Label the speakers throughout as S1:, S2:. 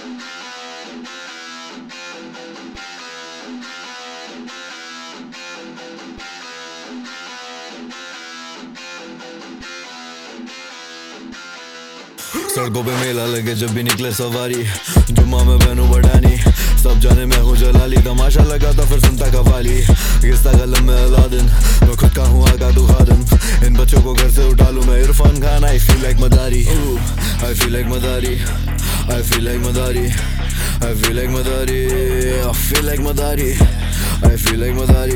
S1: सड़कों पे मेला लगे जब भी निकले सवारी, जुम्मा में बहनों बढ़ानी, सब जाने मैं हूँ जलाली, तमाशा लगा था फिर सुनता कवाली, गिरता कलम में अलादीन, मैं खुद का हूँ आका तू खादिम, इन बच्चों को घर से उठा लूँ मैं Irfan Khan, I feel like Madari, I feel like Madari, I feel like Madari, I feel like Madari, I feel like Madari, I feel like Madari,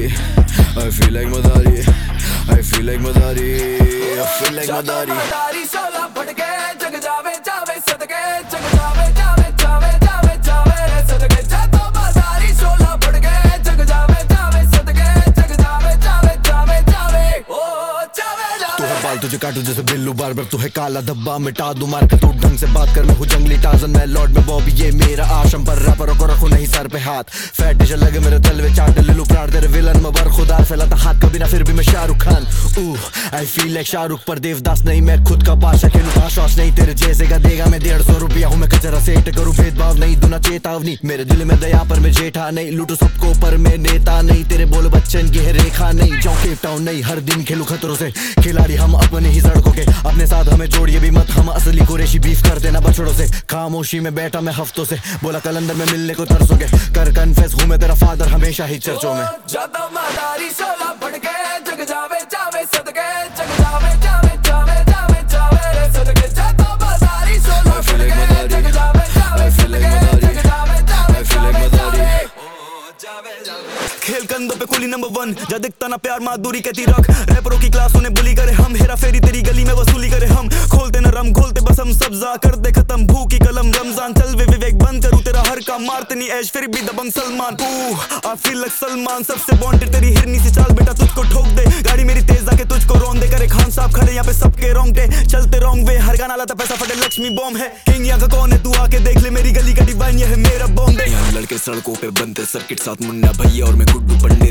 S1: I feel like Madari, I feel like Madari, I feel like मदारी।
S2: सोला फट के जग जावे जावे सदके, जग जावे जावे जावे जावे जावे रे सदके, जातो मदारी सोला फट के जग जावे जावे सदके, जग जावे जावे जावे जावे ओ जावे जावे।
S1: तू है बाल तुझे काटू जैसे बिल्लू बार्बर, तू है काला धब्बा मिटा दूं मार के, तू ढंग से बात कर मैं हूँ जंगली टार्ज़न, मैं लॉर्ड में बॉबी ये मेरा आश्रम, पर रैपरों को रखूं नहीं सर पे हाथ, फैट डिश लगे मेरे तलवे चाट ले लूं प्राण तेरे विलन में बरखुदार, फैलाता हाथ कभी ना फिर भी मैं Shahrukh Khan, I feel like Shahrukh पर देवदास नहीं, मैं खुद का बादशाह खेलूं आश्वास नहीं, तेरे जैसे का देगा मैं 150 रुपया हूँ मैं कचरा सेट करूँ, भेदभाव नहीं दूना चेतावनी, मेरे दिल में दया पर मैं जेठा नहीं, लूटू सबको पर मैं नेता नहीं, तेरे बोल बच्चन की है रेखा नहीं, जाऊँ केप टाउन नहीं, हर दिन खेलूं खतरों से, खिलाड़ी हम अपने ही सड़कों के, अपने साथ हमें जोड़िए भी मत, हम असली कुरैशी बीफ कर देना बछड़ों से, खामोशी में बैठा मैं हफ्तों से, बोला कलंदर में मिलने को तरसोगे, कर कन्फेस हूँ मैं तेरा फादर हमेशा ही चर्चों में।
S2: जातो मदारी सोला फट के जग जावे जावे सदके, जग जावे जावे जावे जावे जावे रे सदके, जातो मदारी सोला फट के जग जावे जावे सदके, जग जावे जावे जावे जावे ओ जावे जावे।
S3: खेल कंधों पे कुली नंबर 1, जा दिखता ना प्यार माधुरी कहती रख, रैपरों की क्लास उन्हें बुली करे हम, हेरा फेरी तेरी गली में वसूली करे हम, खोलते न रम घोलते बस हम सब्जा कर दे खत्म भूख की कलम, रमजान चल वे विवेक बंद करूँ तेरा हर काम, मारते नहीं ऐश फिर भी दबंग Salman, I feel like Salman, सबसे बॉन्टेड तेरी हिरनी सी चाल बेटा तुझको ठोक दे, गाड़ी मेरी तेज आके तुझको रोन दे, करे खान साहब खड़े यहाँ पे सबके रोंगटे, चलते रॉन्ग वे, हर गाना लाता पैसा फटे लक्ष्मी बॉम्ब है, किंग यहाँ का कौन है तू आके देख ले, मेरी गली का डिवाइन ये है मेरा बॉम्बे,
S4: यहाँ लड़के सड़कों पे बनते सर्किट, साथ मुन्ना भैया और मैं गुड्डू पंडित,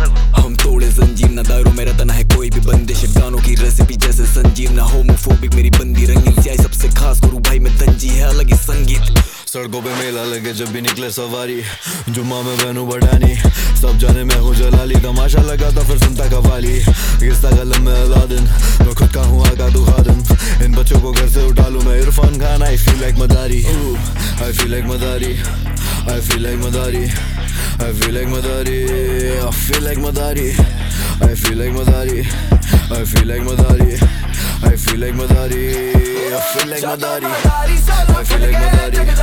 S4: हम तोड़े जंजीर ना दारू मेरा तना है कोई भी बंदिश, गानों की रेसिपी जैसे संजीव ना होमोफोबिक मेरी बंदी, रंगीन स्याही सबसे खास गुरु भाई में तंजी है अलग ही संगीत,
S1: सड़कों पे मेला लगे जब भी निकले सवारी, जुम्मा में बहनों बढ़ानी, सब जाने मैं हूँ जलाली, तमाशा लगा था फिर सुनता कवाली, गिरता कलम में अलादीन, मैं खुद का हूँ आका तू खादिम, इन बच्चों को घर से उठा लूँ मैं Irfan Khan, I feel like Madari, I feel like Madari, I feel like Madari, I feel like Madari, I feel like Madari, I feel like Madari, I feel like Madari, I feel like Madari, I feel like Madari, I feel like Madari.